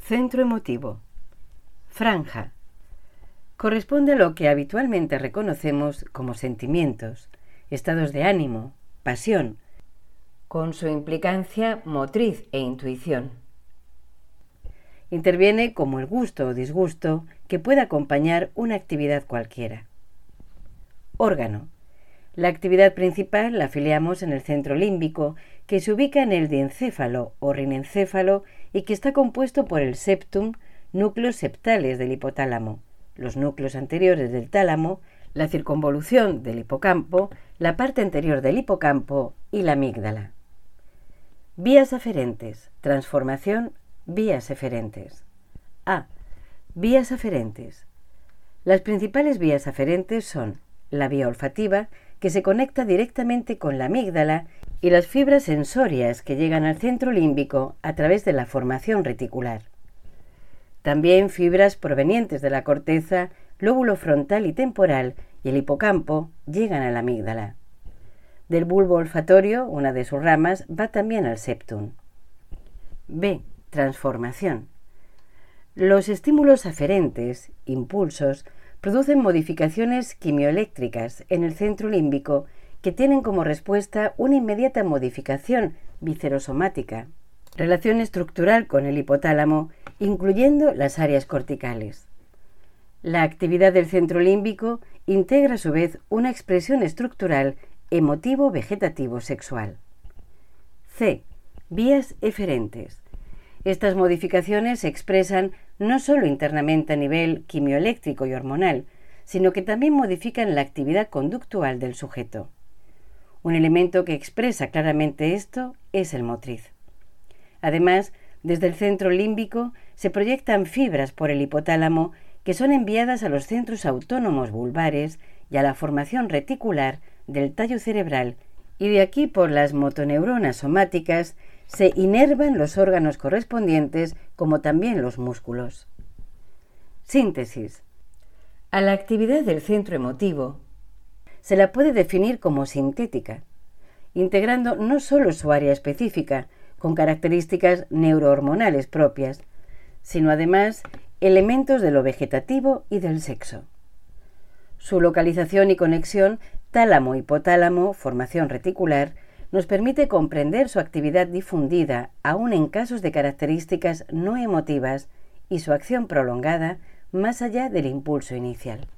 Centro emotivo. Franja. Corresponde a lo que habitualmente reconocemos como sentimientos, estados de ánimo, pasión, con su implicancia motriz e intuición. Interviene como el gusto o disgusto que pueda acompañar una actividad cualquiera. Órgano. La actividad principal la afiliamos en el centro límbico, que se ubica en el diencéfalo o rinencéfalo y que está compuesto por el septum, núcleos septales del hipotálamo, los núcleos anteriores del tálamo, la circunvolución del hipocampo, la parte anterior del hipocampo y la amígdala. Vías aferentes. Transformación. Vías eferentes. A. Vías aferentes. Las principales vías aferentes son la vía olfativa, que se conecta directamente con la amígdala, y las fibras sensorias que llegan al centro límbico a través de la formación reticular. También fibras provenientes de la corteza, lóbulo frontal y temporal y el hipocampo llegan a la amígdala. Del bulbo olfatorio, una de sus ramas, va también al septum. B. Transformación. Los estímulos aferentes, impulsos, producen modificaciones quimioeléctricas en el centro límbico que tienen como respuesta una inmediata modificación viscerosomática, relación estructural con el hipotálamo, incluyendo las áreas corticales. La actividad del centro límbico integra a su vez una expresión estructural emotivo-vegetativo-sexual. C. Vías eferentes. Estas modificaciones se expresan no solo internamente a nivel quimioeléctrico y hormonal, sino que también modifican la actividad conductual del sujeto. Un elemento que expresa claramente esto es el motriz. Además, desde el centro límbico se proyectan fibras por el hipotálamo que son enviadas a los centros autónomos vulvares y a la formación reticular del tallo cerebral, y de aquí por las motoneuronas somáticas se inervan los órganos correspondientes como también los músculos. Síntesis. A la actividad del centro emotivo se la puede definir como sintética, integrando no solo su área específica, con características neurohormonales propias, sino además elementos de lo vegetativo y del sexo. Su localización y conexión tálamo-hipotálamo, formación reticular, nos permite comprender su actividad difundida aún en casos de características no emotivas y su acción prolongada más allá del impulso inicial.